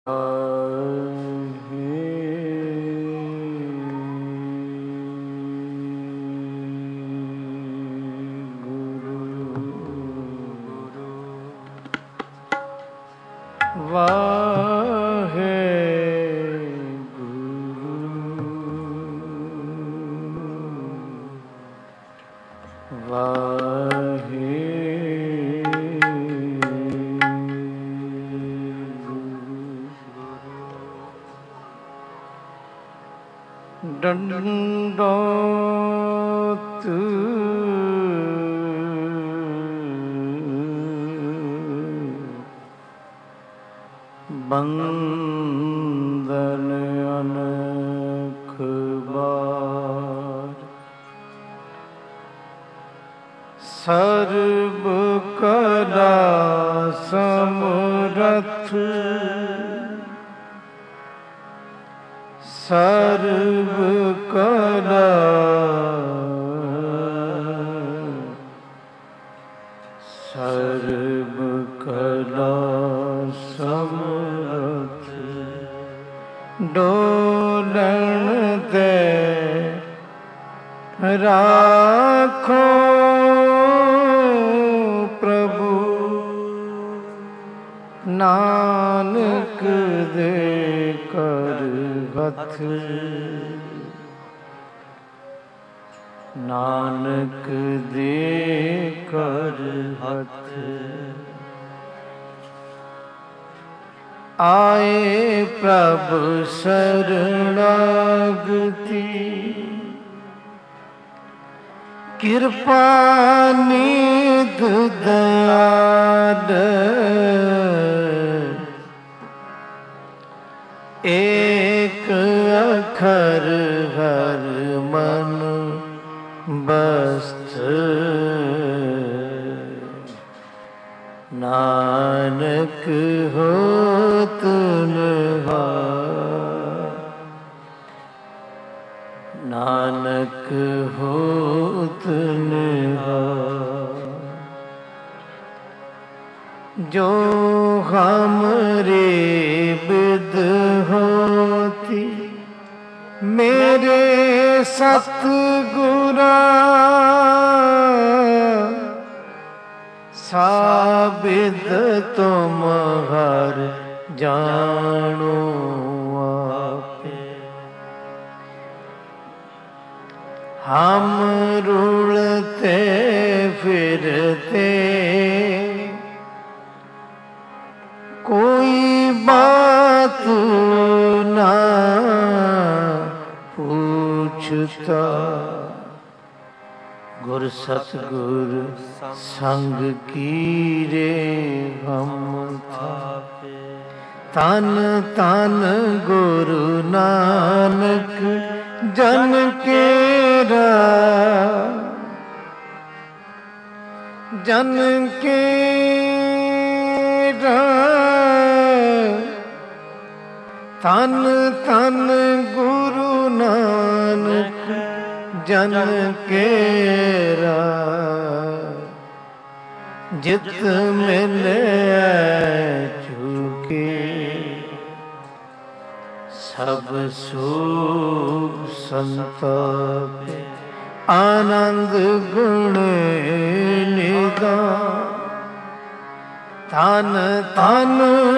ਡੰਡੋਤ ਬੰਦਨ ਅਨਖ ਬਾਰ ਸਰਬ ਕਲਾ ਸਮਰਥ ਸਰਬ ਕਲਾ ਸਰਬ ਕਲਾ ਸਮਰਥ ਡੋਲਣ ਦੇ ਰਾਖੋ ਪ੍ਰਭੂ ਨਾਨਕ ਦੇ ਕਰ ਹੱਥ ਨਾਨਕ ਦੇ ਕਰ ਹੱਥ ਆਏ ਪ੍ਰਭ ਸਰਣਾਗਤੀ ਕਿਰਪਾ ਨਿਧ ਦਇਆਲ ਏਕ ਅਖਰ ਹਰ ਮਨ ਬਸਤ ਨਾਨਕ ਹੋਤ ਨਿਹਾਲ ਨਾਨਕ ਹੋਤ ਨਿਹਾਲ ਜੋ ਹਮਰੇ ਬਿਦ ਹੋਤੀ ਮੇਰੇ ਸਤਿਗੁਰਾ ਸਾਬਿਦ ਤੁਮ ਹਰ ਜਾਣੋ ਆਪੇ ਹਮ ਰੁਲਤੇ ਫਿਰਤੇ ਕੋਈ ਬਾਤ ਨਾ ਪੁੱਛਤਾ ਗੁਰ ਸਤਿਗੁਰ ਸੰਗ ਕੀਰੇ ਹਮ ਥਾਪੇ ਤਨ ਤਨ ਗੁਰੂ ਨਾਨਕ ਜਨ ਕੇਰਾ ਜਨ ਕੇਰਾ ਤਨ ਤਨ ਗੁਰੂ ਨਾਨਕ ਜਨ ਕੇਰਾ ਜਿਤ ਮਿਲਿਆ ਚੁਕੇ ਸਭ ਸੁਖ ਸੰਤਾਪ ਆਨੰਦ ਗੁਣ ਨਿਦਾਨ ਤਨ ਤਨ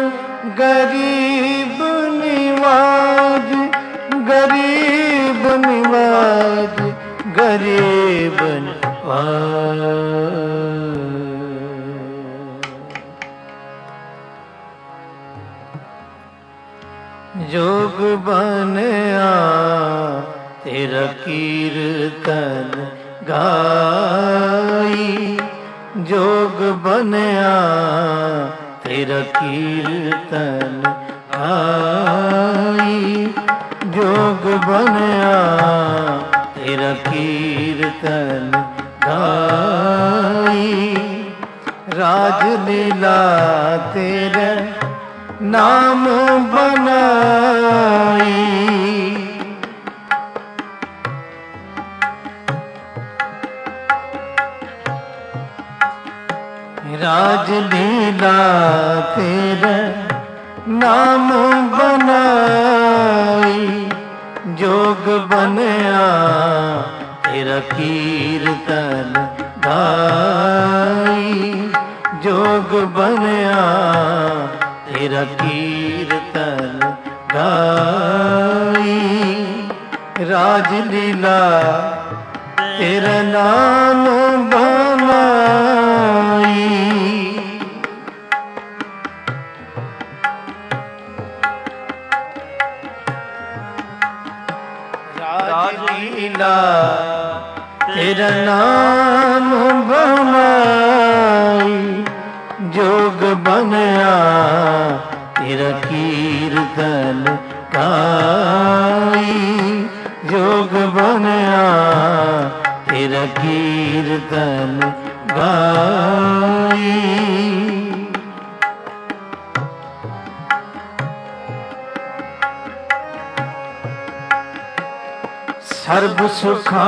ਗਰੀਬ ਨਿਵਾਜ ਗਰੀਬ ਨਿਵਾਜ ਗਰੀਬ ਨਿਵਾਜ ਜੋਗ ਬਣਿਆ ਤੇਰਾ ਕੀਰਤਨ ਗਾਈ ਜੋਗ ਬਣਿਆ ਤੇਰਾ ਕੀਰਤਨ ਗਾਈ ਜੋਗ ਬਣਿਆ ਤੇਰਾ ਕੀਰਤਨ ਗਾਈ ਰਾਜ ਲੀਲਾ ਤੇਰੇ ਨਾਮ ਬਨਾਈ ਰਾਜ ਲੀਲਾ ਤੇਰੇ नाम बनाई जोग बनया तेरा कीर्तन गाई जोग बनया तेरा कीर्तन गाई राजलीला तेरा नाम बनाई राजलीला तेरा नाम बनाई जोग बनया तेरा कीर्तन गाई जोग बनया तेरा कीर्तन गाई सर्ब सुखा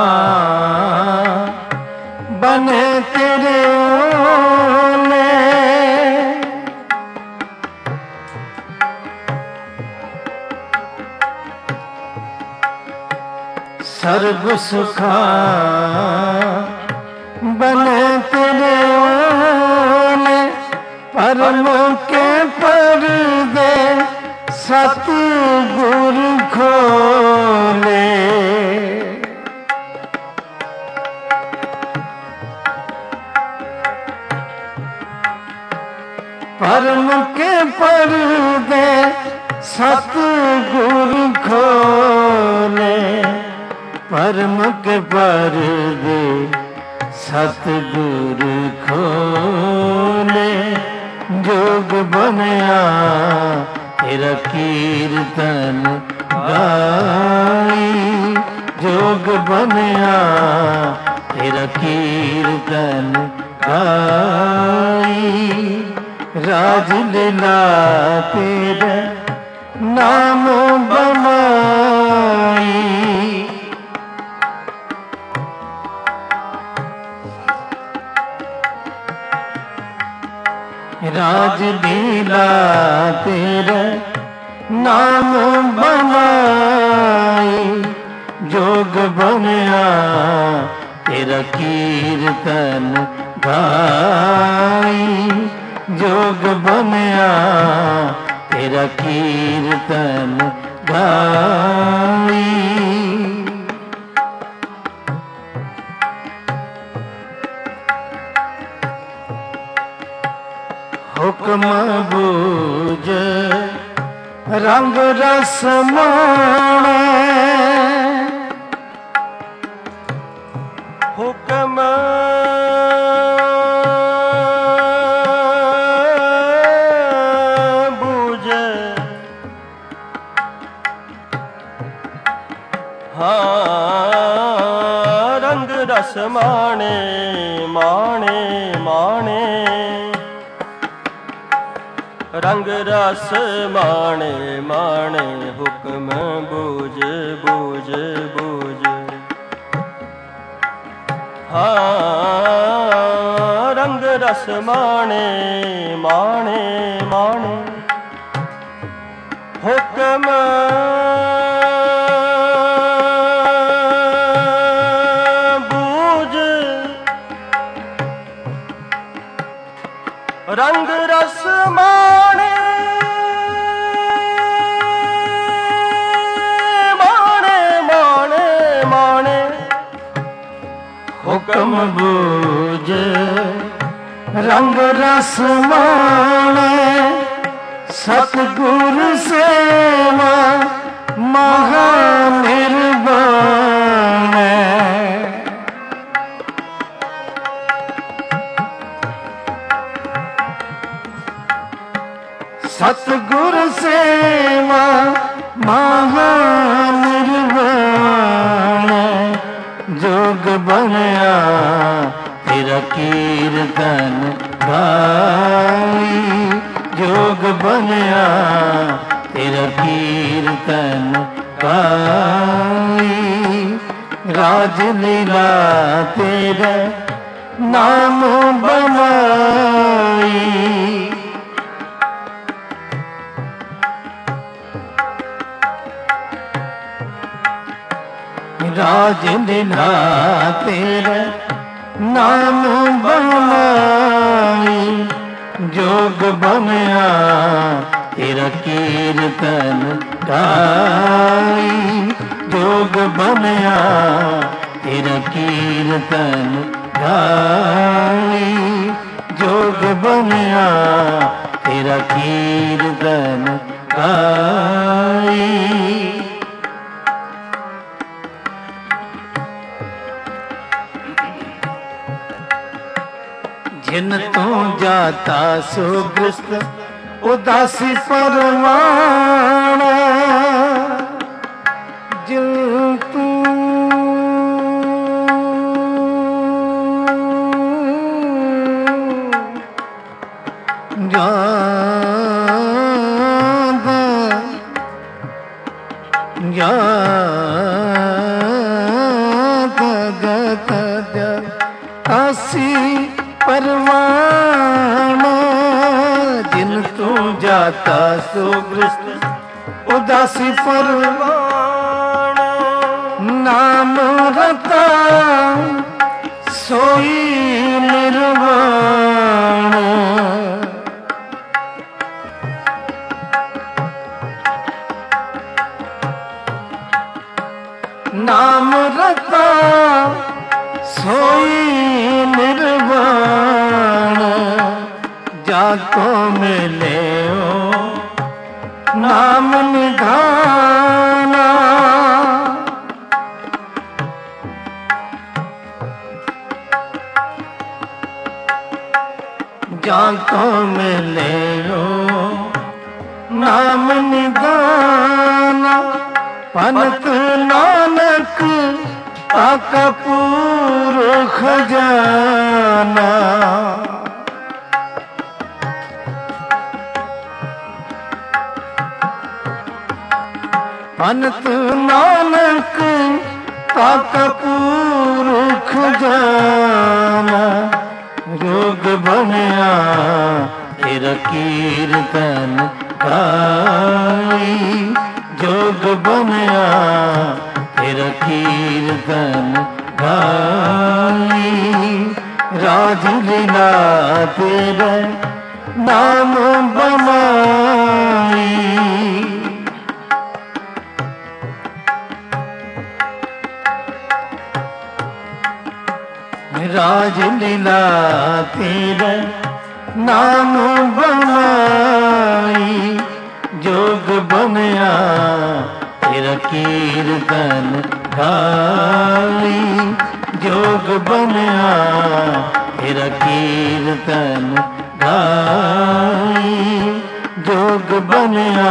बने तेरे ओले सर्ब सुखा बने तेरे ओले परम के पर्दे सतगुर खोले परम के पर्दे सतगुर खोले परम के पर्दे सतगुर खोले जोग बनया तेरा कीर्तन गाई जोग बनया तेरा कीर्तन गाई राजलीला तेरा नाम बनाई राजलीला तेरा नाम बनाई जोग बनया तेरा कीर्तन गाई जोग बनया तेरा कीर्तन गाई हुक्म बूझ रंग रस माणे हुक्म बूझ हाँ रंग रस माणे माणे माणे रंग रस माणे माणे हुक्म बूझ बूझ बूझ हाँ रंग रस माणे माणे माणे हुक्म बूझ रंग रस माणे माणे माणे माणे हुक्म बूझ रंग रस माणे सतगुर सेवा महानिर्वाण सतगुर सेवा महानिर्वाण जोग बनया तेरा कीर्तन गाई जोग बनया तेरा कीर्तन गाई राजलीला तेरा नाम बनाई ਰਾਜ ਲੀਲਾ ਤੇਰਾ ਨਾਮ ਬਣਾਈ, ਜੋਗ ਬਣਿਆ ਤੇਰਾ ਕੀਰਤਨ ਗਾਈ, ਜੋਗ ਬਣਿਆ ਤੇਰਾ ਕੀਰਤਨ ਗਾਈ, ਜੋਗ ਬਣਿਆ ਤੇਰਾ ਕੀਰਤਨ ਗਾਈ। ਜਿਨ ਤੋਂ ਜਾਤਾ ਸੋ ਗ੍ਰਸਤ ਉਦਾਸੀ ਪਰਵਾਣਾ, ਜਿਨ ਤੂੰ ਜਾਦਾ ਗਤ ਆਸੀ ਪਰਵਾਣਾ, ਜਿਨ ਤੂੰ ਜਾਤਾ ਸੋ ਗ੍ਰਸਤ ਉਦਾਸੀ ਪਰਵਾਣਾ, ਨਾਮ ਰਤਾ ਸੋਈ ਨਿਰਵਾਣ, ਨਾਮ ਰਤਾ ਸੋਈ ਨਿਰਵਾਣ, ਜਾ ਕੋ ਮਿਲਿਓ ਨਾਮ ਨਿਧਾਨਾ, ਜਾ ਕੋ ਮਿਲਿਓ ਨਾਮ ਨਿਧਾਨਾ, ਪੰਤ ਨਾਨਕ ਆਕਾ ਪੂਰ ਖਜ਼ਾਨਾ, ਪੰਤ ਨਾਨਕ ਆਕਾ ਪੂਰ ਖਜ਼ਾਨਾ, ਜੋਗ ਬਣਿਆ ਤੇਰਾ ਕੀਰਤਨ ਗਾਈ, ਜੋਗ ਬਣਿਆ ਤੇਰਾ ਕੀਰਤਨ ਗਾਈ, ਰਾਜ ਲੀਲਾ ਤੇਰਾ ਨਾਮ ਬਣਾਈ, ਰਾਜ ਲੀਲਾ ਤੇਰਾ ਨਾਮ ਬਣਾਈ, ਜੋਗ ਬਣਿਆ ਤੇਰਾ ਕੀਰਤਨ ਗਾਈ, ਜੋਗ ਬਣਿਆ ਤੇਰਾ ਕੀਰਤਨ ਗਾਈ, ਜੋਗ ਬਣਿਆ,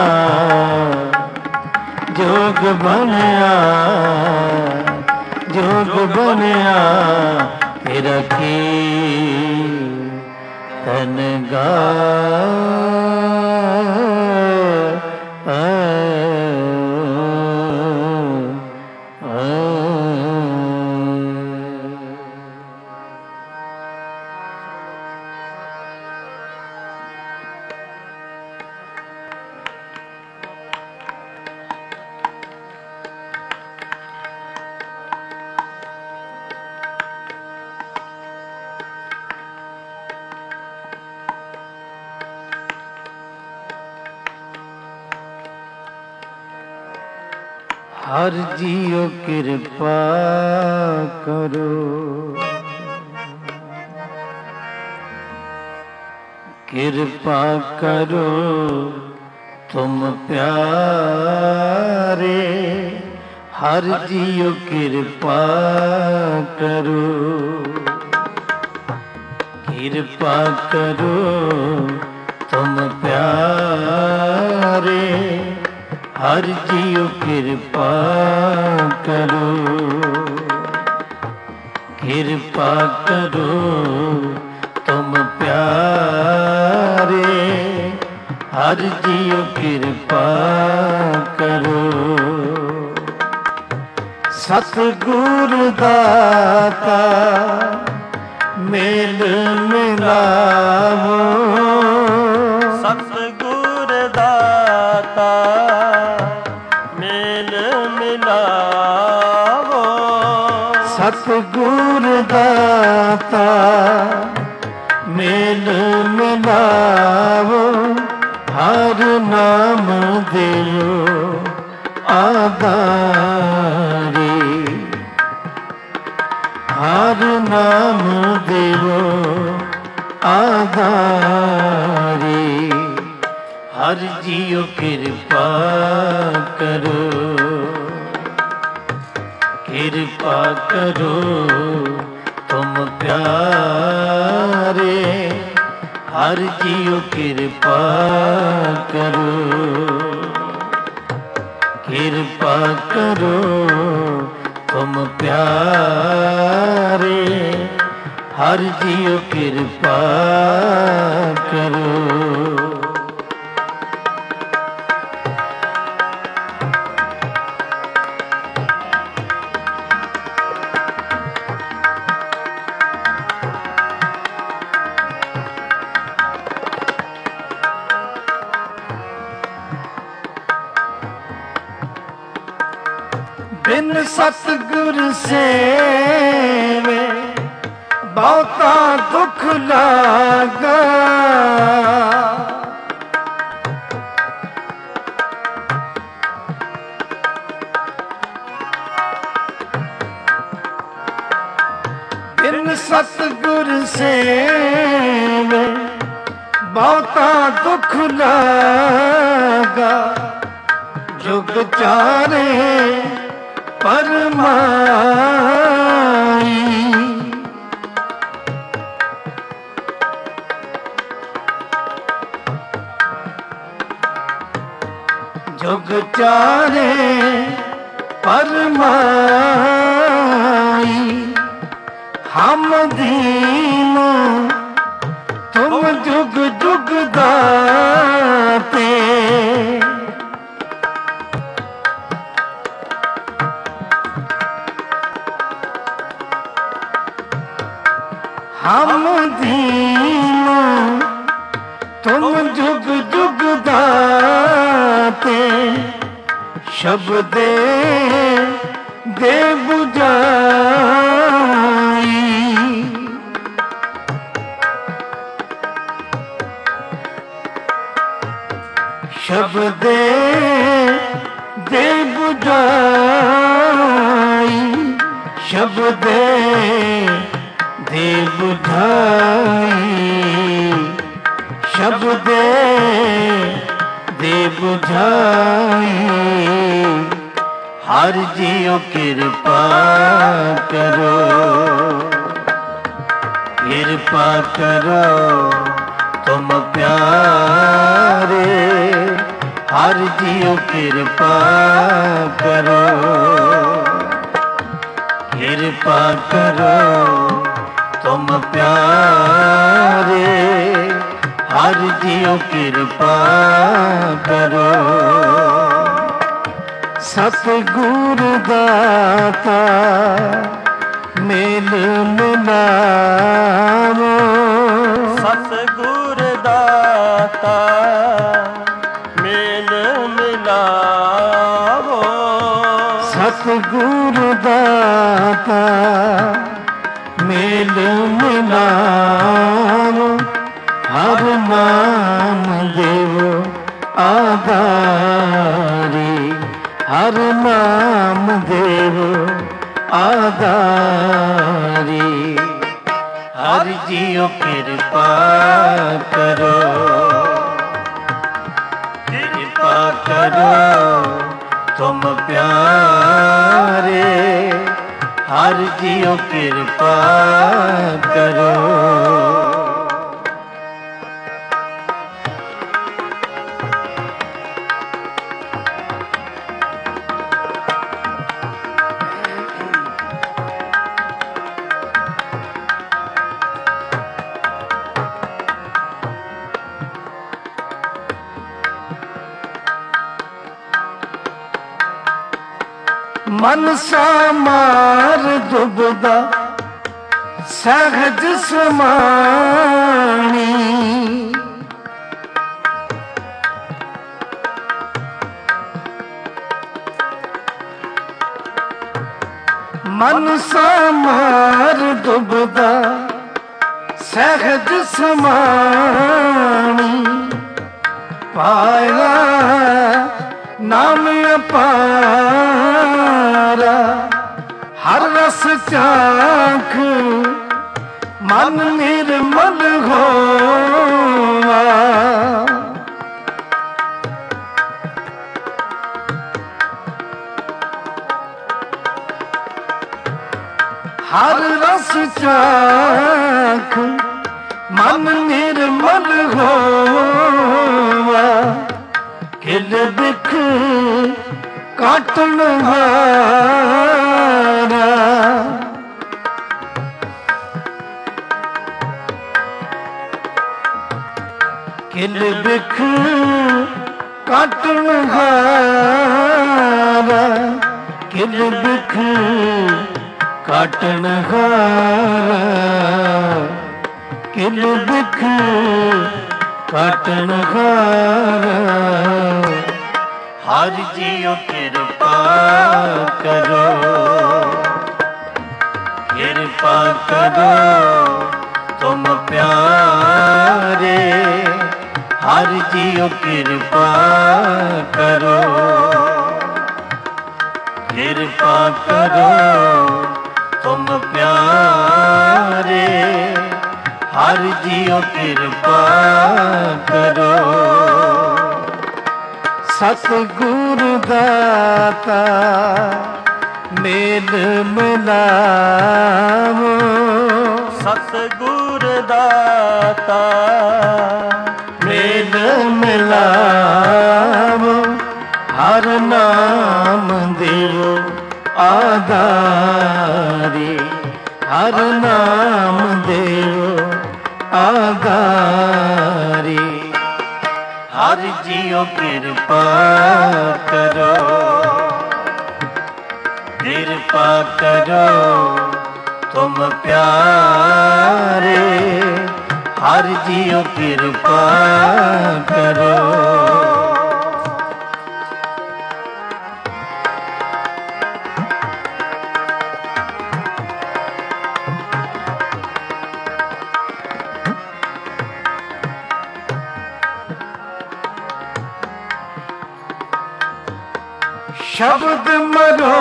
ਜੋਗ ਬਣਿਆ, ਜੋਗ ਬਣਿਆ ਤੇਰਾ ਕੀਰਤਨ ਹਰ ਜੀਓ ਕਿਰਪਾ ਕਰੋ, ਕਿਰਪਾ ਕਰੋ ਤੁਮ ਪਿਆਰੇ, ਹਰ ਜੀਓ ਕਿਰਪਾ ਕਰੋ, ਕਿਰਪਾ ਕਰੋ ਤੁਮ ਪਿਆਰੇ, ਹਰ ਜੀਓ ਕਿਰਪਾ ਕਰੋ, ਕਿਰਪਾ ਕਰੋ ਤੁਮ ਪਿਆਰੇ, ਹਰ ਜੀਓ ਕਿਰਪਾ ਕਰੋ। ਸਤਿਗੁਰ ਦਾਤਾ ਮੇਲ ਮਿਲਾਵੋ, ਸਤਿਗੁਰ ਦਾਤਾ ਮੇਲ ਮਿਲਾਵੋ, ਸਤਿਗੁਰ ਦਾਤਾ ਮੇਲ ਮਿਲਾਵੋ, ਹਰ ਨਾਮ ਦਿਓ ਆਧਾਰੀ, ਹਰ ਨਾਮ ਦਿਓ ਆਧਾਰੀ। ਹਰ ਜੀਉ ਕਿਰਪਾ ਕਰੋ, ਕਿਰਪਾ ਕਰੋ ਤੁਮ ਪਿਆਰੇ। ਹਰ ਜੀਉ ਕਿਰਪਾ ਕਰੋ, ਕਿਰਪਾ ਕਰੋ ਤੁਮ ਪਿਆਰੇ। ਹਰ ਜੀਉ ਕਿਰਪਾ ਕਰੋ। ਬਿਨ ਸਤਿਗੁਰ ਸੇਵੇ ਬਹੁਤਾ ਦੁੱਖ ਲਾਗਾ। ਬਿਨ ਸਤਿਗੁਰ ਸੇਵੇ ਬਹੁਤਾ ਦੁੱਖ ਲਾਗਾ। ਜੁਗ ਚਾਰੇ ਪਰਮਾਈ, ਜੁਗ ਚਾਰੇ ਪਰਮਾਈ। ਹਮ ਦੀਨ ਤੁਮ ਜੁਗ ਜੁਗ ਦਾਤੇ। ਹਮ ਦੀਨ ਤੁਮ ਜੁਗ ਜੁਗ ਦਾਤੇ। ਸ਼ਬਦੇ ਦੇ ਬੁਝਾਈ, ਸ਼ਬਦੇ ਦੇ ਬੁਝਾਈ। ਸ਼ਬਦੇ ਦੇ ਬੁਝਾਈ, ਸ਼ਬਦੇ ਦੇ ਬੁਝਾਈ। ਹਰ ਜੀਉ ਕਿਰਪਾ ਕਰੋ, ਕਿਰਪਾ ਕਰੋ ਤੁਮ ਪਿਆਰੇ। ਹਰ ਜੀਉ ਕਿਰਪਾ ਕਰੋ, ਕਿਰਪਾ ਕਰੋ ਤੁਮ ਪਿਆਰੇ। ਹਰ ਜੀਉ ਕਿਰਪਾ ਕਰੋ। ਸਤਿਗੁਰ ਦਾਤਾ ਮੇਲ ਮਿਲਾਵੋ, ਸਤਿਗੁਰ ਦਾਤਾ ਮੇਲ ਮਿਲਾਵੋ। ਸਤਿਗੁਰ ਦਾਤਾ ਮੇਲ ਮਿਲਾਵੋ। ਹਰ ਨਾਮ ਦੇਵੋ ਆਧਾਰੀ, ਹਰ ਨਾਮ ਦੇਵੋ ਆਧਾਰੀ। ਹਰ ਜੀਉ ਕਿਰਪਾ ਕਰੋ, ਕਿਰਪਾ ਕਰੋ ਤੁਮ ਪਿਆਰੇ। ਹਰ ਜੀਉ ਕਿਰਪਾ ਕਰੋ। ਮਨਸਾ ਮਾਰ ਦੁਬਦਾ ਸਹਜ ਸਮਾਣੀ। ਮਨ ਸਮਾਰ ਡੁੱਬਦਾ ਸਹਿਜ ਸਮਾਣੀ ਪਾਇਆ ਨਾਮ ਅਪਾਰਾ ਹਰ ਰਸ ਚਾਖ ਮਨ ਨਿਰਮਲ ਹੋਵਾ ਹਰ ਰਸ ਚਾਖ ਮਨ ਨਿਰਮਲ ਹੋਵਾ ਕਿਲ ਬਿਖ ਕਾਟਣ ਹਾਰਾ ਕਿਲ ਬਿਖ ਕਾਟਣ ਹਾਰਾ ਕਿਲ ਬਿਖ ਕਾਟਣ ਹਾਰਾ ਕਿਲ ਬਿਖ ਕਾਟਣ ਹਾਰਾ ਹਰਿ ਜੀਓ ਕਿਰਪਾ ਕਰੋ ਕਿਰਪਾ ਕਰੋ ਤੁਮ ਪਿਆਰੇ ਹਰਿ ਜੀਓ ਕਿਰਪਾ ਕਰੋ ਕਿਰਪਾ ਕਰੋ ਤੁਮ ਪਿਆਰੇ ਹਰਿ ਜੀਓ ਕਿਰਪਾ ਕਰੋ ਸਤਿਗੁਰ ਦਾਤਾ ਮੇਲ ਮਿਲਾਵੋ ਸਤਿਗੁਰ ਦਾਤਾ ਮੇਲ ਮਿਲਾਵੋ ਹਰ ਨਾਮ ਦੇਵੋ ਆਧਾਰੀ ਹਰ ਨਾਮ ਦੇਵੋ ਆਧਾਰੀ ਹਰਿ ਜੀਓ ਕਿਰਪਾ ਕਰੋ ਕਿਰਪਾ ਕਰੋ ਤੁਮ ਪਿਆਰੇ ਹਰਿ ਜੀਓ ਕਿਰਪਾ ਕਰੋ ਸ਼ਬਦ ਮਰੋ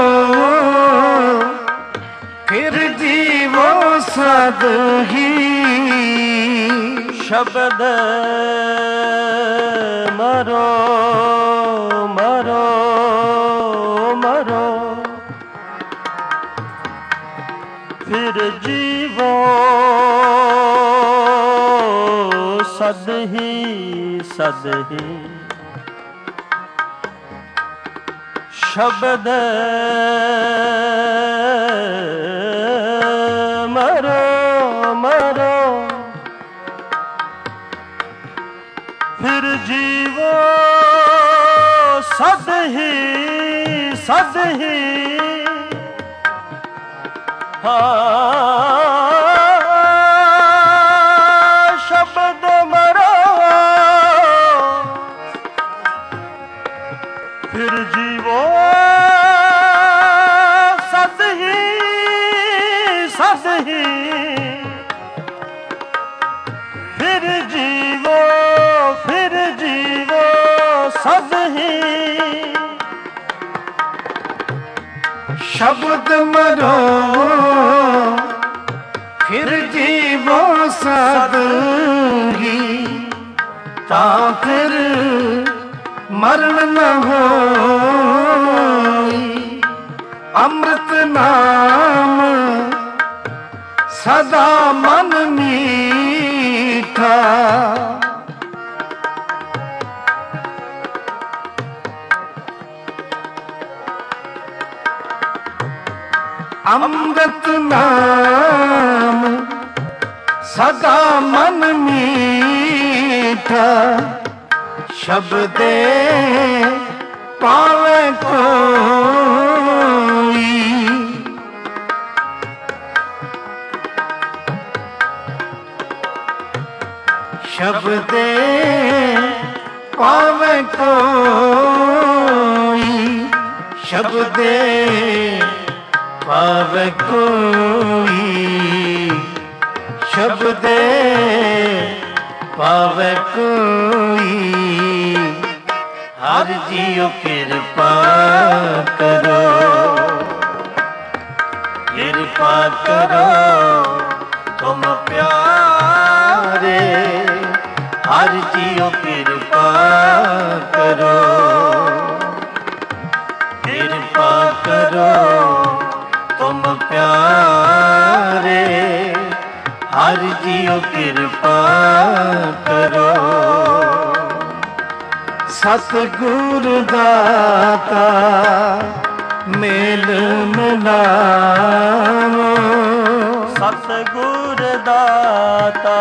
ਫਿਰ ਜੀਵੋ ਸਦ ਹੀ ਸ਼ਬਦ ਮਰੋ ਮਰੋ ਮਰੋ ਫਿਰ ਜੀਵੋ ਸਦ ਹੀ ਸਦ ਹੀ ਸ਼ਬਦ ਮਰੋ ਮਰੋ ਫਿਰ ਜੀਵੋ ਸਦ ਹੀ ਸ਼ਬਦ ਮਰੋ ਫਿਰ ਜੀਵੋ ਸਦ ਹੀ ਫਿਰ ਜੀਵੋ ਸਦ ਹੀ ਸ਼ਬਦ ਮਰੋ ਫਿਰ ਜੀਵੋ ਸਦ ਹੀ ਤਾਂ ਫਿਰ ਮਰਨ ਨ ਹੋਈ ਅੰਮ੍ਰਿਤ ਨਾਮ ਸਦਾ ਮਨ ਮੀਠਾ ਅੰਮ੍ਰਿਤ ਨਾਮ ਸਦਾ ਮਨ ਮੀਠਾ ਸ਼ਬਦੇ ਪਾਵੇ ਕੋਈ ਸ਼ਬਦੇ ਪਾਵੇ ਕੋਈ ਸ਼ਬਦੇ ਪਾਵੇ ਕੋਈ ਸ਼ਬਦੇ ਪਾਵੇ ਕੋਈ ਹਰ ਜੀਉ ਕਿਰਪਾ ਕਰੋ ਕਿਰਪਾ ਕਰੋ ਤੁਮ ਪਿਆਰੇ ਹਰ ਜੀਉ ਕਿਰਪਾ ਕਰੋ ਕਿਰਪਾ ਕਰੋ ਤੁਮ ਪਿਆਰੇ ਹਰ ਜੀਉ ਕਿਰਪਾ ਕਰੋ ਸਤਿਗੁਰ ਦਾਤਾ ਮੇਲ ਮਿਲਾਵੋ ਸਤਿਗੁਰ ਦਾਤਾ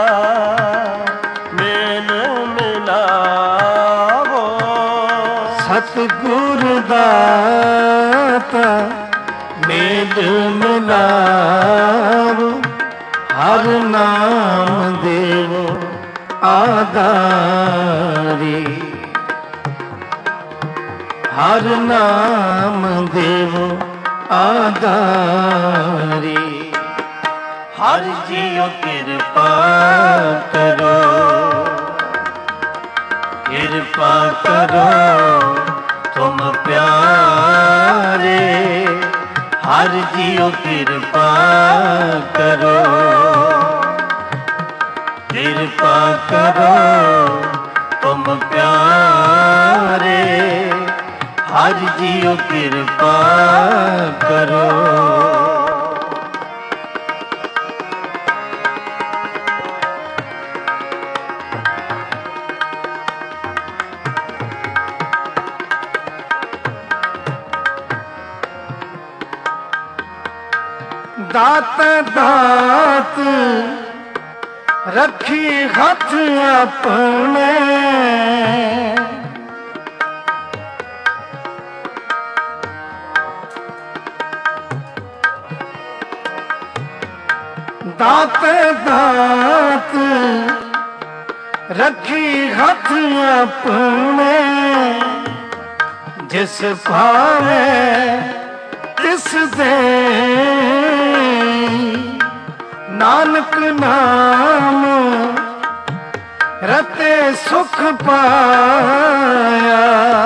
ਮੇਲ ਮਿਲਾਵੋ ਸਤਿਗੁਰ ਦਾਤਾ ਮੇਲ ਮਿਲਾਵੋ ਹਰ ਨਾਮ ਦੇਵੋ ਆਧਾਰੀ ਹਰ ਨਾਮ ਦੇਵੋ ਆਧਾਰੀ ਹਰ ਜੀਉ ਕਿਰਪਾ ਕਰੋ ਕਿਰਪਾ ਕਰੋ ਤੁਮ ਪਿਆਰੇ ਹਰ ਜੀਉ ਕਿਰਪਾ ਕਰੋ ਕਿਰਪਾ ਕਰੋ ਤੁਮ ਪਿਆਰੇ ਹਰ ਜੀਉ ਕਿਰਪਾ ਕਰੋ ਦਾਤ ਦਾਤ ਰੱਖੀ ਹੱਥ ਆਪਣੇ ਦਾਤ ਦਾਤ ਰੱਖੀ ਹੱਥ ਆਪਣੇ ਜਿਸ ਭਾਵੇ ਤਿਸ ਦੇ ਨਾਨਕ ਨਾਮ ਰਤੇ ਸੁਖ ਪਾਇਆ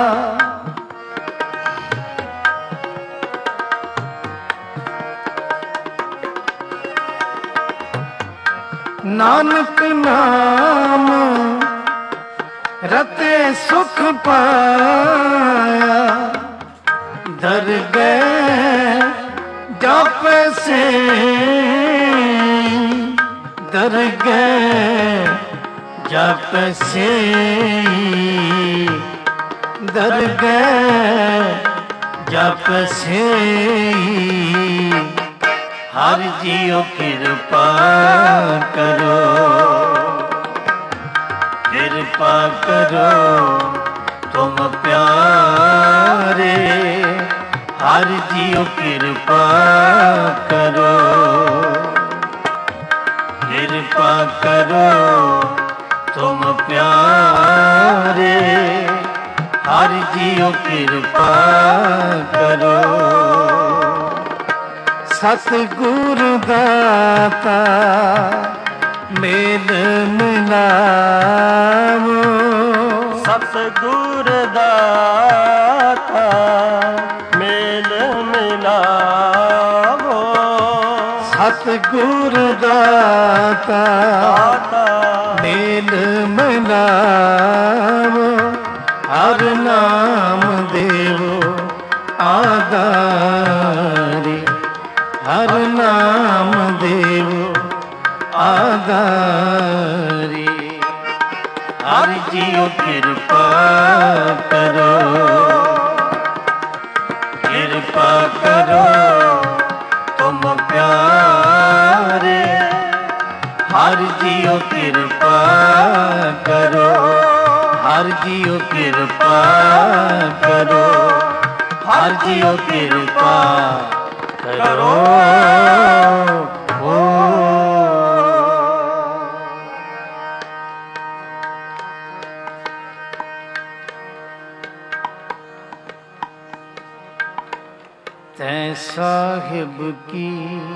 ਨਾਨਕ ਨਾਮ ਰਤੇ ਸੁਖ ਪਾਇਆ ਦਰਗਹਿ ਜਾਪੈ ਸੇ ਦਰਗਹਿ ਜਾਪੈ ਸੇ ਦਰਗਹਿ ਜਾਪੈ ਸੇ ਹਰ ਜੀਉ ਕਿਰਪਾ ਕਰੋ ਕਿਰਪਾ ਕਰੋ ਤੁਮ ਪਿਆਰੇ ਹਰ ਜੀਉ ਕਿਰਪਾ ਕਰੋ ਕਿਰਪਾ ਕਰੋ ਤੁਮ ਪਿਆਰੇ ਹਰ ਜੀਉ ਕਿਰਪਾ ਕਰੋ ਸਤਿਗੁਰ ਦਾਤਾ ਮੇਲ ਮਿਲਾਵੋ ਸਤਿਗੁਰ ਦਾਤਾ ਮੇਲ ਮਿਲਾਵੋ ਸਤਿਗੁਰ ਦਾਤਾ ਮੇਲ ਮਿਲਾਵੋ ਹਰ ਨਾਮ ਦੇਵੋ ਆਧਾਰੀ ਹਰ ਨਾਮ ਦੇਵੋ ਆਧਾਰੀ ਹਰ ਜੀਉ ਕਿਰਪਾ ਕਰੋ ਕਿਰਪਾ ਕਰੋ ਤੁਮ ਪਿਆਰੇ ਹਰ ਜੀਉ ਕਿਰਪਾ ਕਰੋ ਹਰ ਜੀਉ ਕਿਰਪਾ ਕਰੋ ਹਰ ਜੀਉ ਕਿਰਪਾ ਕਰੋ तै साहिब की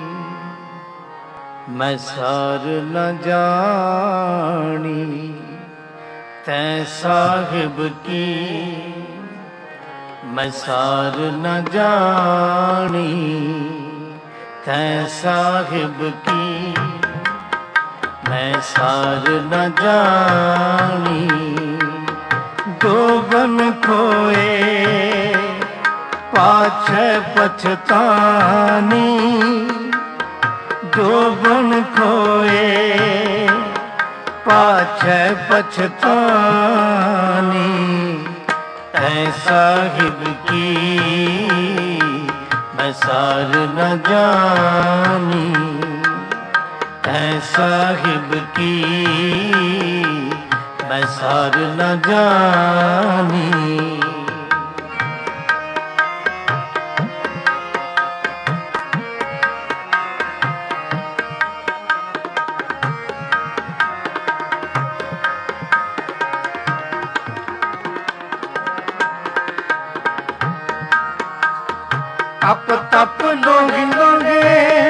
मैं सार न जानी, तै साहिब की मैं सार न जानी, तै साहिब की मैं सार न जानी। दो बन खोए पाछे पछतानी, दो बन खोए पाछे पछतानी। तै साहिब की मैं सार न जानी, तै साहिब की मैं सार न जानी। तप तप लोगे लोगे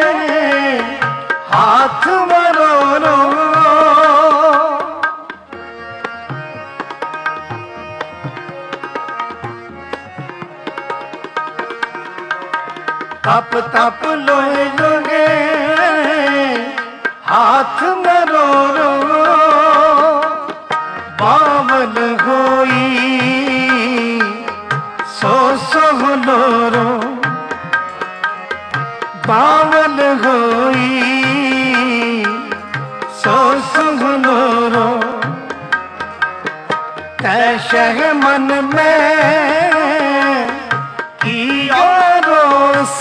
हाथ मरो रो, तप तप लोगे लोगे हाथ मरो रो। बावल होई सो सोहलोरो, बावल होई सो सुहलोरो। तै शह मन में किया रोस,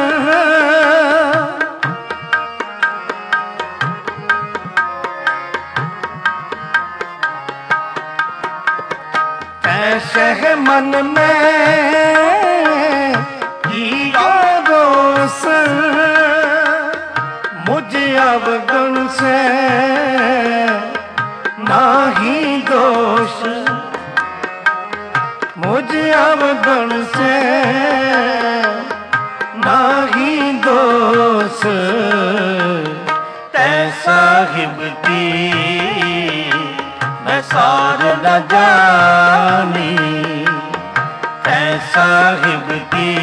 तै शह मन में किया रोस। मुझे अवगुण से नाही दोष, मुझे अवगुण से नाही दोष। तै साहिब की मैं सार न जानी, तै साहिब की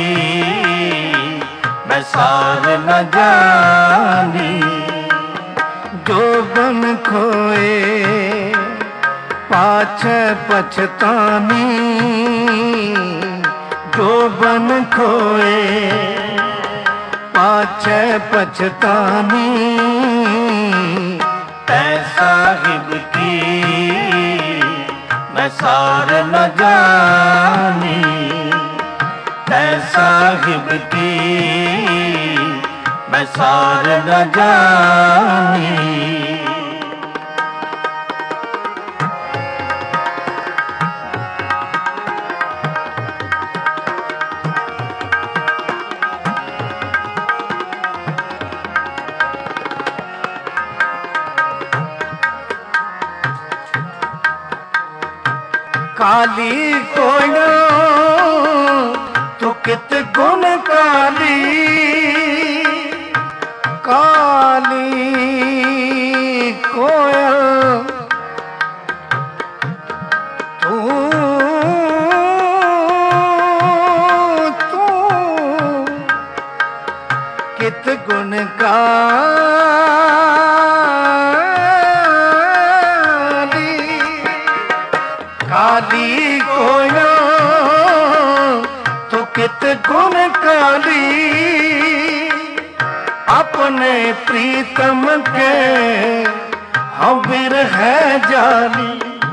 मैं सार न जानी। जो बन खोए पाछे पछतानी, जो बन खोए पाछे पछतानी। तै साहिब की मैं सार न जानी, तै साहिब की मैं सार न जानी। काली कोयो तू कित गुण काली, काली कोयल तू तू कित गुण काली। काली कोयो तू कित गुण काली। अपने प्रीतम के हम बिरह जाली,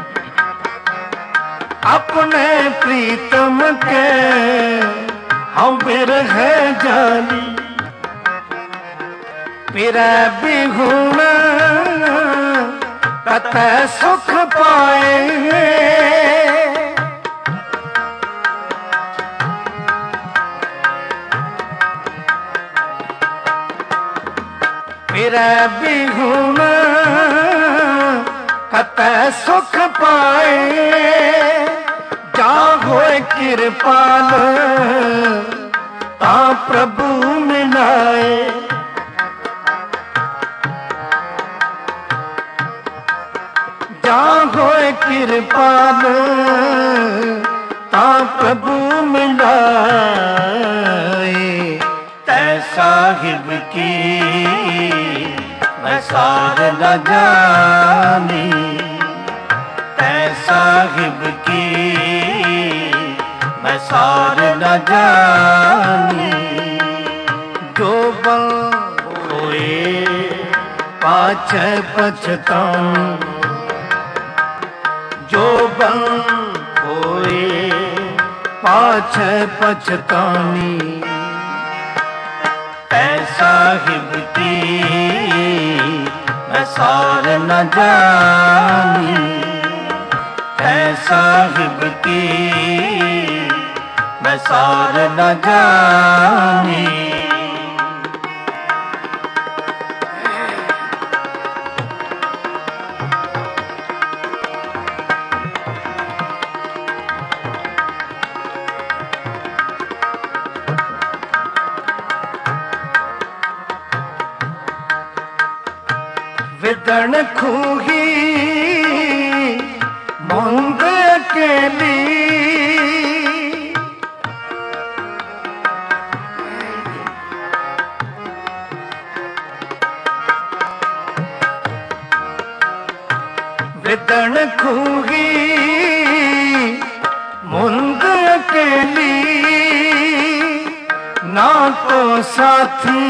अपने प्रीतम के हम बिरह जाली। पिरै बिहुन कतै सुख पाए, पिरै बिहुन कतै सुख पाए। जा होए कृपाल ता प्रभु मिलाए। जा होए कृपाल ता प्रभु मिलाए। तै साहिब की मैं सार न जानी, तै साहिब की मैं सार न जानी। जो बल होए पाछे पछताऊं, जो बल होए पाछे पछतानी। तै साहिब की मैं सार न जानी, तै साहिब की मैं सार न जानी। विदन खूही मूंद अकेली, विदन खूही मूंद अकेली। ना तो साथी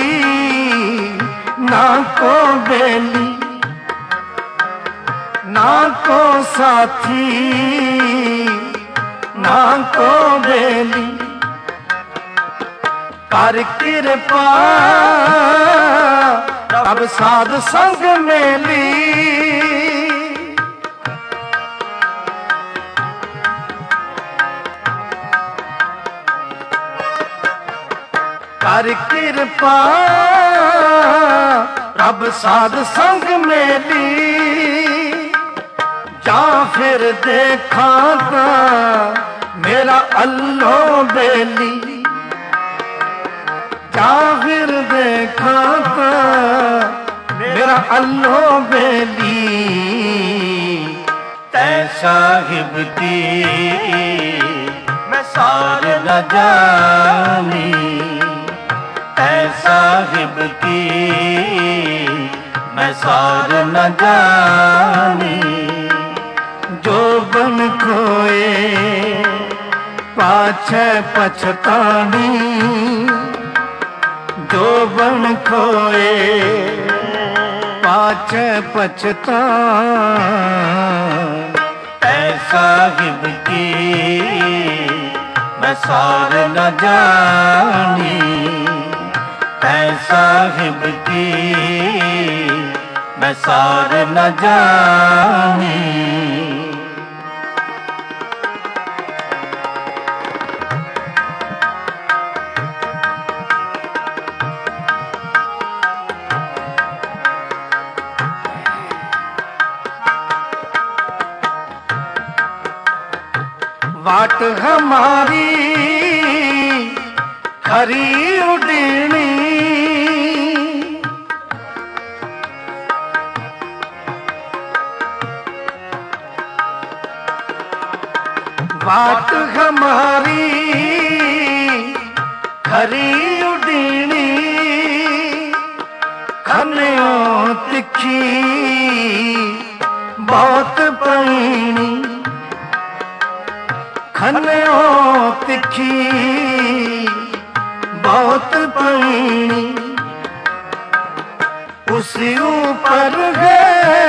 ना को बेली, ना को साथी ना को बेली। कर कृपा अब साध संग मेली। कर कृपा रब साध संग मेली। जा फिर देखा ता मेरा अल्लो बेली, जा फिर देखा ता मेरा अल्लो बेली। तै साहिब की मैं सार न जानी, तै साहिब की मैं सार न जानी। जो बन खोए पाछे पछतानी, जो बन खोए पाछे पछतानी। तै साहिब की मैं सार न जानी, तै साहिब की मैं सार न जानी। वाट हमारी खरी उडनी, वाट हमारी खरी उडनी। खनियों तिखी बहुत पैनी, खनियों तिखी बहुत पैनी। उसी ऊपर है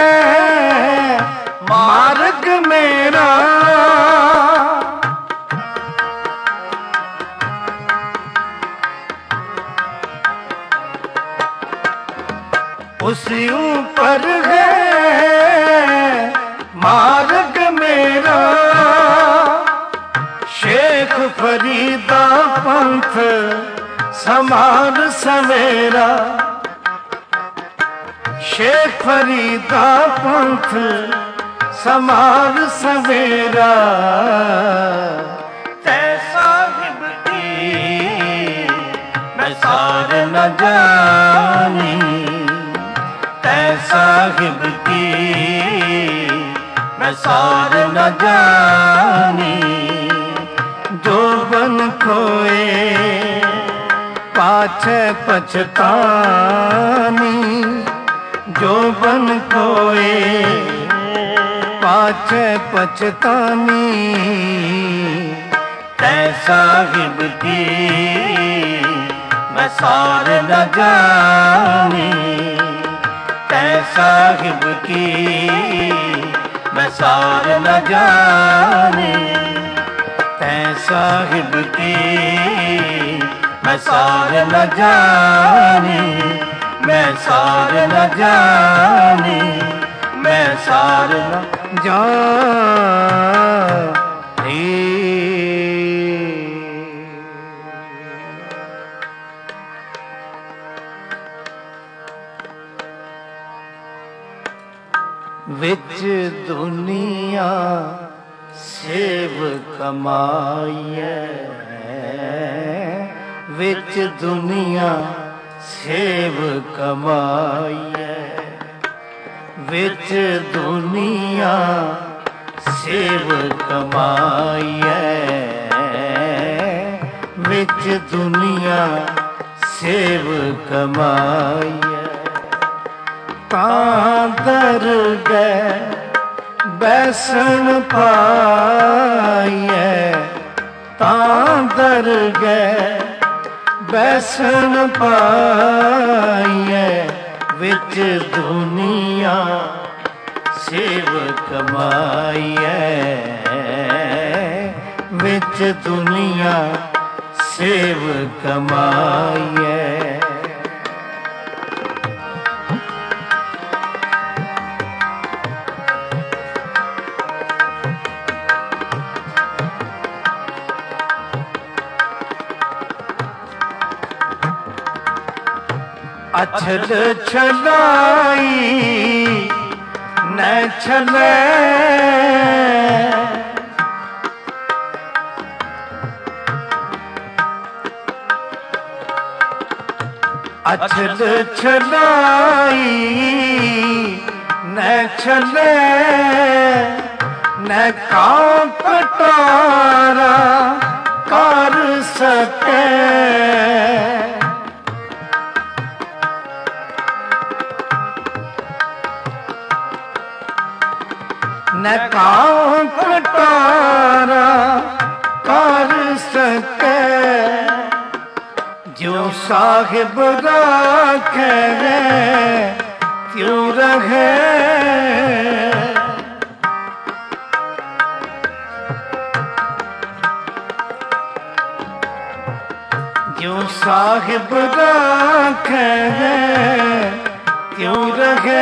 मार्ग मेरा, उसी ऊपर है मार्ग मेरा। शेख फरीदा पंथ समार सवेरा, शेख फरीदा पंथ समार सवेरा। तै साहिब की सार न जानी तै साहिब की मैं सार न जानी। जो बन खोए पाछे पछतानी जो बन खोए पाछे पछतानी तै साहिब की मैं सार न जानी तै साहिब की मैं सार न जानी तै साहिब की मैं सार न जानी मैं सार न जानी मैं सार न जानी। विच दुनिया सेव कमाइए विच दुनिया सेव कमाइए विच दुनिया सेव कमाइए विच दुनिया सेव कमाइए। तांदर गए बैसन पाइए तांदर गए बैसन पाइए विच दुनिया सेव कमाइए विच दुनिया सेव कमाइए। अछल छलाई न छले अछल छलाई न छले न कां कटारा कर सके न कां कटारा कर सके जो साहिब राखे त्यों रहे जो साहिब राखे त्यों रहे।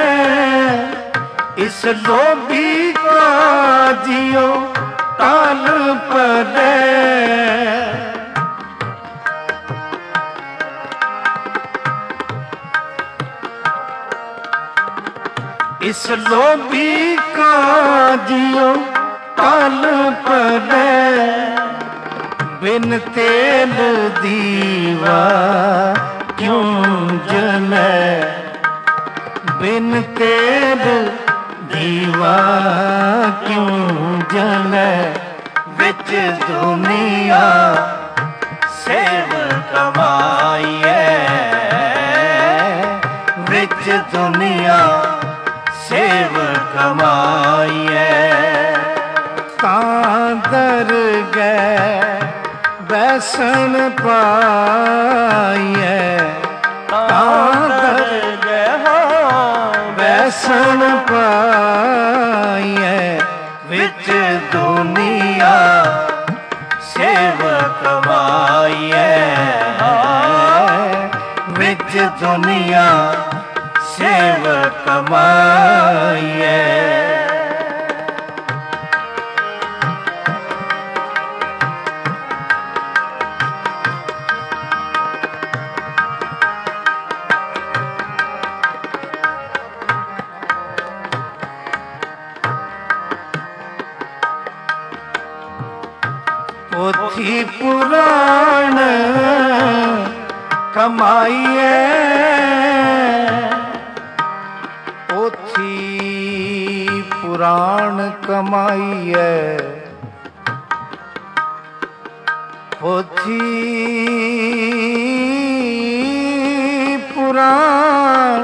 इस लोभी का जियो टाल पड़े इस लोभी का जियो टाल पड़े। बिन तेल दीवा क्यों जले बिन तेल दीवा क्यों जले विच दुनिया सेव कमाइए विच दुनिया सेव कमाइए। तांदर गए बैसन पाइए तांदर गए बैसन पाइए विच दुनिया सेव कमाइए विच दुनिया सेव कमाइए। पोथी पुराण ਕਮਾਈਏ ਪੋਥੀ ਪੁਰਾਣ ਕਮਾਈਏ ਪੋਥੀ ਪੁਰਾਣ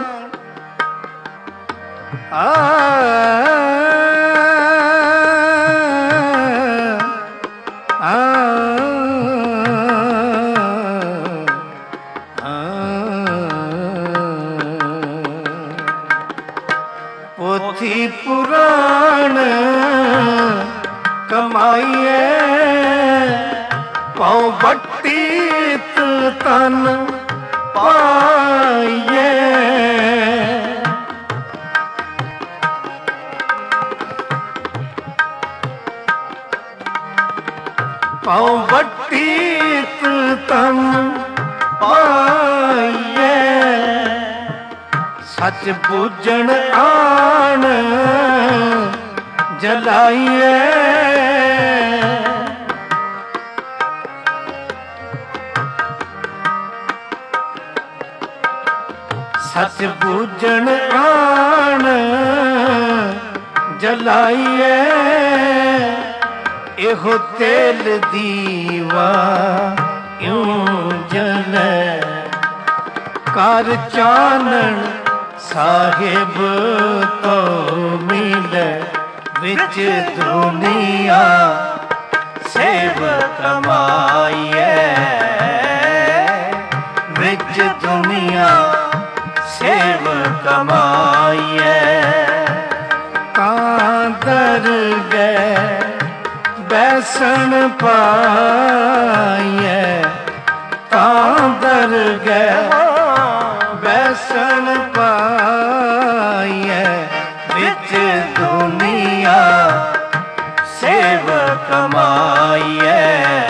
ਪੋਥੀ ਪੁਰਾਣ ਕਮਾਈਏ ਪਉ ਬੱਟੀ ਤਨ ਪਾਈਏ ਪਉ ਬੱਟੀ ਤਨ ਪਾਈਏ ਸੱਚ ਬੂਝਣ ਆਣ ਜਲਾਈਏ ਸੱਚ ਬੂਝਣ ਆਣ ਜਲਾਈਏ ਇਹੋ ਤੇਲ ਦੀਵਾ ਇਉਂ ਜਲੇ ਕਰ ਚਾਨਣ ਸਾਹਿਬ ਤੋ ਮਿਲੇ ਵਿੱਚ ਦੁਨੀਆ ਸੇਵ ਕਮਾਈਏ ਵਿੱਚ ਦੁਨੀਆ ਸੇਵ ਕਮਾਈਏ ਕਾਂਦਰ ਗਏ ਬੈਸਣ ਪਾਈਏ ਕਾਂਦਰ ਗਏ ਬੈਸਣ ਪਾਈਏ ਵਿੱਚ ਦੁਨੀਆ ਸੇਵ ਕਮਾਈਏ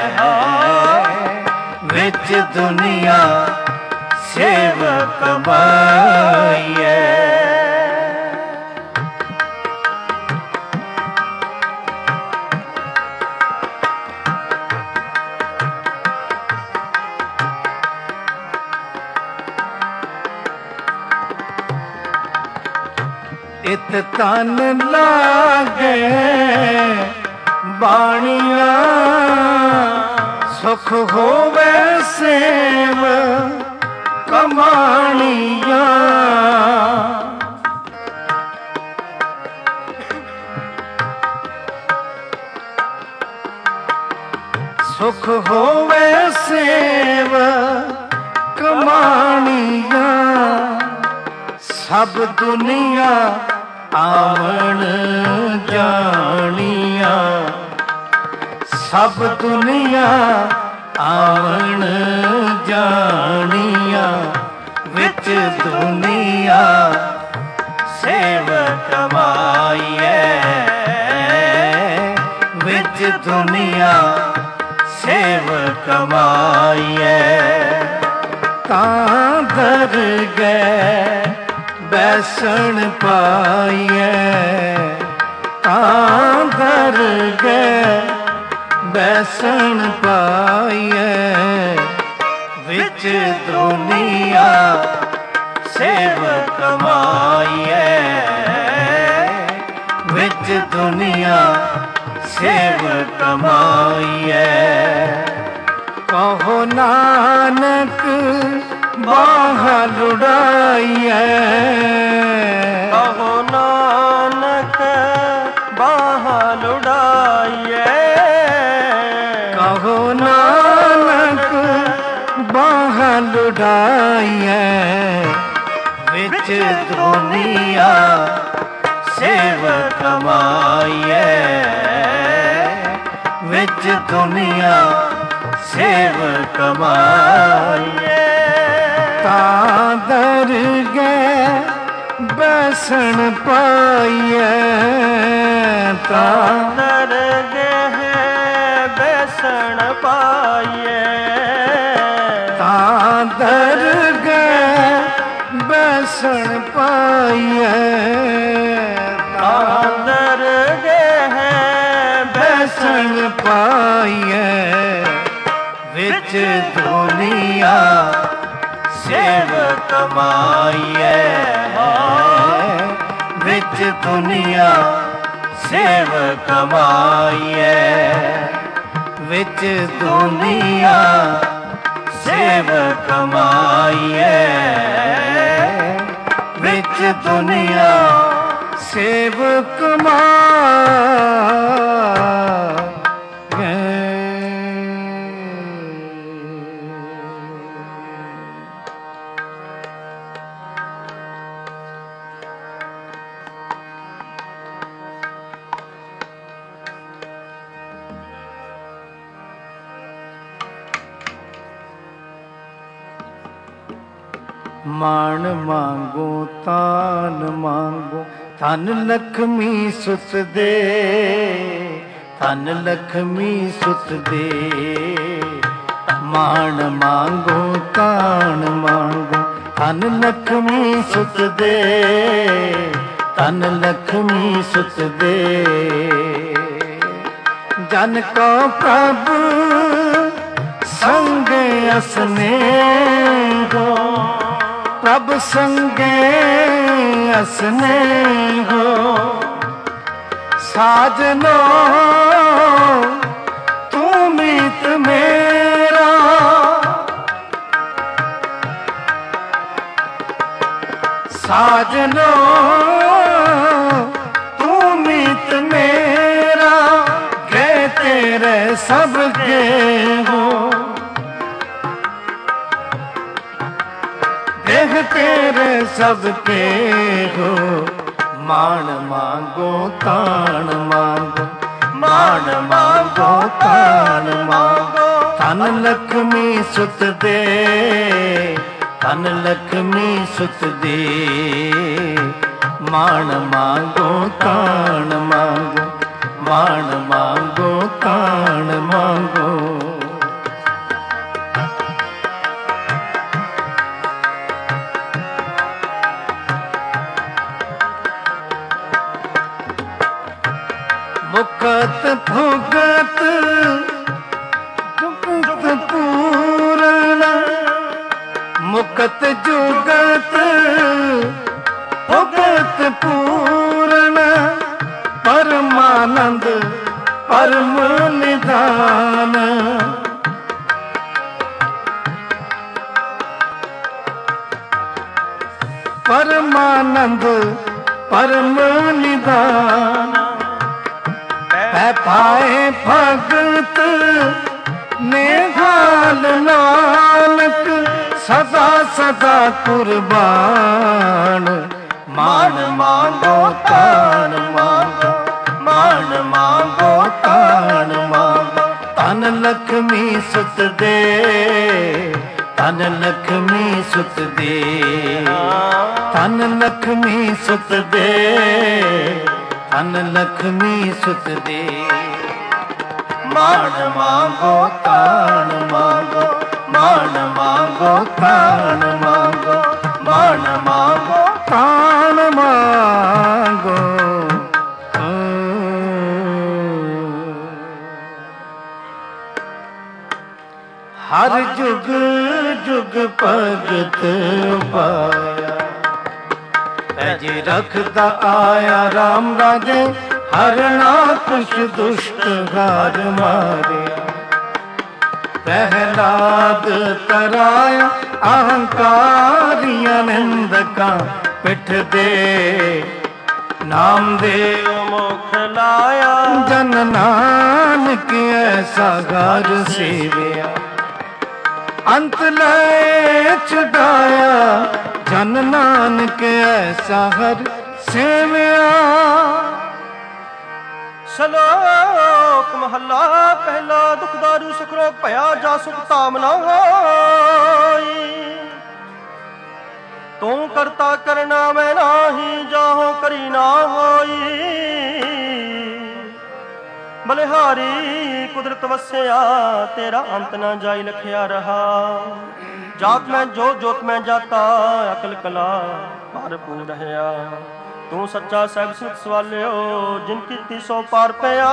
ਵਿੱਚ ਦੁਨੀਆ ਸੇਵ ਕਮਾਈਏ ਇਤ ਤਨ ਲਾਗੇ ਬਾਣੀਆਂ ਸੁਖ ਹੋਵੇ ਸੇਵ ਕਮਾਣੀਆਂ ਸੁਖ ਹੋਵੇ ਸੇਵ ਕਮਾਣੀਆਂ ਸਭ ਦੁਨੀਆ ਆਵਣ ਜਾਣੀਆਂ ਸਭ ਦੁਨੀਆ ਆਵਣ ਜਾਣੀਆਂ ਵਿੱਚ ਦੁਨੀਆ ਸੇਵ ਕਮਾਈਏ ਵਿੱਚ ਦੁਨੀਆ ਸੇਵ ਕਮਾਈਏ ਤਾਂ ਦਰ ਗਏ ਬੈਸਣ ਪਾਈਏ ਤਾਂ ਦਰ ਗਏ ਬੈਸਣ ਪਾਈਏ ਵਿੱਚ ਦੁਨੀਆ ਸੇਵ ਕਮਾਈਏ ਵਿੱਚ ਦੁਨੀਆ ਸੇਵ ਕਮਾਈਏ ਕਹੋ ਨਾਨਕ ਬਾਹ ਲੁੜਾਈਏ ਕਹੋ ਨਾਨਕ ਬਾਹ ਲੁੜਾਈਏ ਕਹੋ ਨਾਨਕ ਬਾਹ ਲੁੜਾਈਏ ਵਿੱਚ ਦੁਨੀਆ ਸੇਵ ਕਮਾਈਏ ਵਿੱਚ ਦੁਨੀਆ ਸੇਵ ਕਮਾਈਏ ਤਾਂ ਦਰ ਗਏ ਬੈਸਣ ਪਾਈਏ ਤਾਂ ਦਰ ਗਏ ਬੈਸਣ ਪਾਈਏ ਤਾਂ ਦਰ ਗਏ ਬੈਸਣ ਪਾਈਏ ਤਾਂ ਦਰ ਗਏ ਬੈਸਣ ਪਾਈਏ ਵਿੱਚ ਦੁਨੀਆ सेव कमाइए विच दुनिया सेव कमाइए विच दुनिया सेव कमाइए विच दुनिया सेव कमाइए। मान मांगो तान मांगो धन लक्ष्मी सुत दे धन लक्ष्मी सुत दे। मान मांगो तान मांगो धन लक्ष्मी सुत दे धन लक्ष्मी सुत दे। जन को प्रभु संग असने हो प्रभ संगे असने हो। साजनो तू मीत मेरा साजनो तू मीत मेरा गए तेरे सबके हो। देह तेरे सबके हो। मान मांगो तान मांगो मान मांगो तान मांगो धन लक्ष्मी सुत दे धन लक्ष्मी सुत दे। मान मांगो तान मांगो मान मांगो तान मांगो। मुकत भुगत जुगत पूर्ण मुकत जुगत भुगत पूर्ण परमानंद परम निधान। परमानंद परम निधान। पाए भगत निहाल नानक सदा सदा कुर्बान। मान मांगो तान मांगो मान मांगो तान मांगो धन लक्ष्मी सुत दे धन लक्ष्मी सुत दे धन लक्ष्मी सुत दे धन लक्ष्मी सुत दे। मान मांगो तान मांगो मान मांगो तान मांगो मान मांगो तान मांगो। हर जुग जुग भगत पाया जी रखदा आया राम राजे हरना कुछ दुष्ट हार मारे। प्रहलाद तराया अहंकारिया निंदका पिठ दे। नाम दे मुख लाया जन नानक ऐसा घर सेविया। अंत लय छुड़ाया जन नानक ऐसा हर सेविया। श्लोक महला पहला दुख दारू सुख रोग भया जा सुख ताम न होई। तू करता करना मैं नाही जाहो करी ना होई। बलिहारी कुदरत वस्या तेरा अंत न जाई लखिया रहा। जात में जोत में जाता अकल कला भरपूर रहया। तू सच्चा साहिब सिख सवालियो जिन कीती सो पार पया।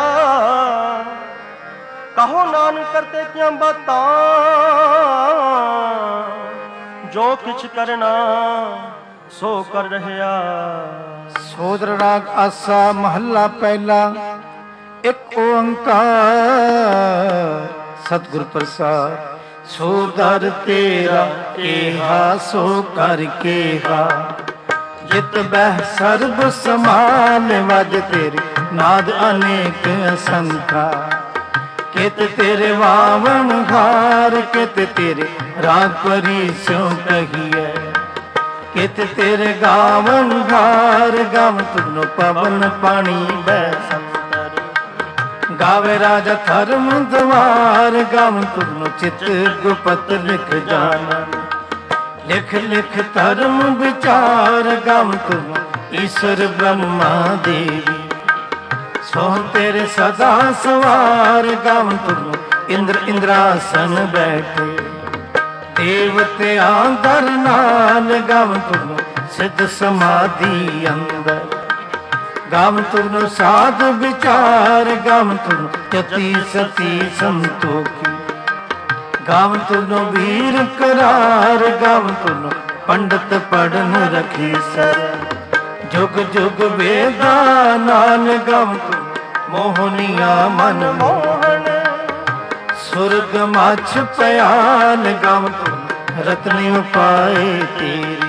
कहो नानक करते क्या बातां ਜੋ ਕਿਛ ਕਰਨਾ ਸੋ ਕਰ ਰਹਿਆ। ਸੋਦਰ ਰਾਗ ਆਸਾ ਮਹੱਲਾ ਪਹਿਲਾ। ਇੱਕ ਓੰਕਾਰ ਸਤਿਗੁਰ ਪ੍ਰਸਾਦ। ਸੋ ਦਰ ਤੇਰਾ ਕੇਹਾ ਸੋ ਕਰ ਕੇਹਾ, ਜਿਤ ਬਹਿ ਸਰਬ ਸਮਾਨ ਵਜ ਤੇਰੇ ਨਾਦ ਅਨੇਕ ਅਸੰਖਾ। ਕਿਤ ਤੇਰੇ ਵਾਵਣ ਹਾਰ, ਕਿਤ ਤੇਰੇ ਰਾਗ ਪਰੀ ਸਿਉ ਕਹੀਐ। ਕਿਤ ਤੇਰੇ ਗਾਵਣ ਹਾਰ, ਗਾਵ ਤੁਧਨੋ ਪਵਨ ਪਾਣੀ ਬੈ ਸੰਤਰ। ਗਾਵੇ ਰਾਜਾ ਧਰਮ ਦਵਾਰ, ਗਾਵ ਤੁਧਨੋ ਚਿਤ ਗੁਪਤ ਲਿਖ ਜਾਣਾ। ਲਿਖ ਲਿਖ ਧਰਮ ਵਿਚਾਰ, ਗਾਵ ਤੁਧਨੋ ਈਸ਼ਰ ਬ੍ਰਹਮਾ ਦੇਵੀ। ਸੋ ਤੇਰੇ ਸਦਾ ਸਵਾਰ, ਗਾਵ ਤੁਧਨੋ ਇੰਦਰ ਇੰਦਰਾਸਨ ਬੈਠੇ। ਦੇਵਤਿਆਂ ਦਰ ਨਾਲ, ਗਾਵ ਤੁਧਨੋ ਸਿੱਧ ਸਮਾਧੀ ਅੰਦਰ। ਗਾਵ ਤੁਧਨੋ ਸਾਧ ਵਿਚਾਰ, ਗਾਵ ਤੁਧਨੋ ਜਤੀ ਸਤੀ ਸੰਤੋਖੀ। ਗਾਵ ਤੁਧਨੋ ਵੀਰ ਕਰਾਰ, ਗਾਵ ਤੁਧਨੋ ਪੰਡਤ ਪੜਨ ਰਖੀ ਸਰ। ਜੁਗ ਜੁਗ ਵੇਦਾ ਨਾਲ, ਗਾਵ ਤੁਧਨੋ ਮੋਹਨੀਆ ਮਨ ਮੋਹਨ। ਸੁਰਗ ਮਛ ਪਿਆਲ, ਗਾਵ ਤੁਧਨੋ ਰਤਨੀ ਉਪਾਏ ਤੇਰੀ।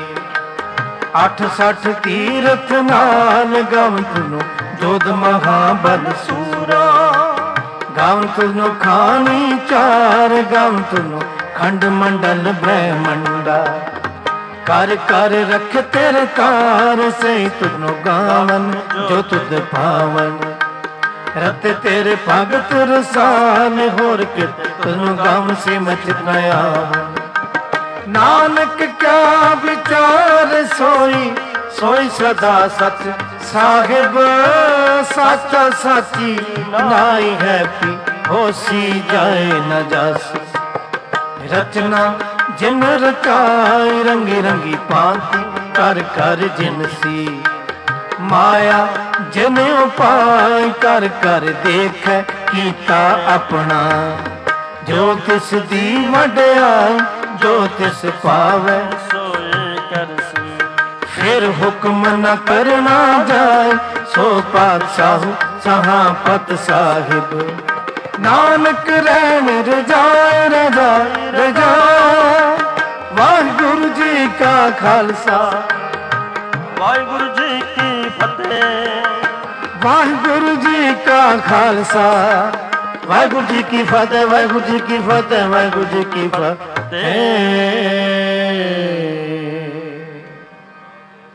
68 ਤੀਰਥ ਨਾਲ, ਗਾਵ ਤੁਧਨੋ ਜੋਧ ਮਹਾਬਲ ਸੂਰਾ। ਗਾਵ ਤੁਧਨੋ ਖਾਨੀ ਚਾਰ, ਗਾਵ ਤੁਧਨੋ ਖੰਡ ਮੰਡਲ ਬ੍ਰਹਮੰਡਾ। ਕਰ ਕਰ ਰਖ ਤੇਰੇ ਤਾਰ, ਸੇ ਤੁਧਨੋ ਗਾਵਨ ਜੋ ਤੁਧ ਭਾਵਨ। ਰਤ ਤੇਰੇ ਭਗਤ ਰਸਾਲ, ਹੋਰ ਕਿਤ ਤੁਧਨੋ ਗਾਵਨ ਸੇ ਮਚਿਤ ਨ ਆਵਨ। ਨਾਨਕ ਕਿਆ ਵਿਚਾਰ ਸੋਈ, ਸੋਈ ਸਦਾ ਸਚ ਸਾਹਿਬ। ਸਾਚਾ ਸਾਚੀ ਨਾਈ ਹੈ ਪੀ, ਹੋਸੀ ਜਾਏ ਨ ਜਾਸੀ। ਰਚਨਾ ਜਿਨ ਰਚਾਈ, ਰੰਗੀ ਰੰਗੀ ਭਾਂਤੀ ਕਰ ਕਰ ਜਿਨਸੀ। ਮਾਇਆ ਜਿਨ ਉਪਾਇ, ਕਰ ਕਰ ਦੇਖੈ ਕੀਤਾ ਆਪਣਾ। ਜੋ ਤਿਸ ਦੀ ਵਡਿਆਈ, ਜੋ ਤਿਸ ਪਾਵੈ ਸੋਏ ਕਰਸੀ। ਫਿਰ ਹੁਕਮ ਨ ਕਰਨਾ ਜਾਏ, ਸੋ ਪਾਤਸ਼ਾਹ ਸਹਾਪਤ ਸਾਹਿਬ। ਨਾਨਕ ਰਹਿਣ ਰਜਾਏ ਰਜਾਏ ਰਜਾਏ। ਵਾਹਿਗੁਰੂ ਜੀ ਕਾ ਖਾਲਸਾ, ਵਾਹਿਗੁਰੂ ਜੀ ਕੀ ਫਤਿਹ। ਵਾਹਿਗੁਰੂ ਜੀ ਕਾ ਖਾਲਸਾ, ਵਾਹਿਗੁਰੂ ਜੀ ਕੀ ਫਤਿਹ। ਵਾਹਿਗੁਰੂ ਜੀ ਕੀ ਫਤਿਹ, ਵਾਹਿਗੁਰੂ ਜੀ ਕੀ ਫਤਿਹ।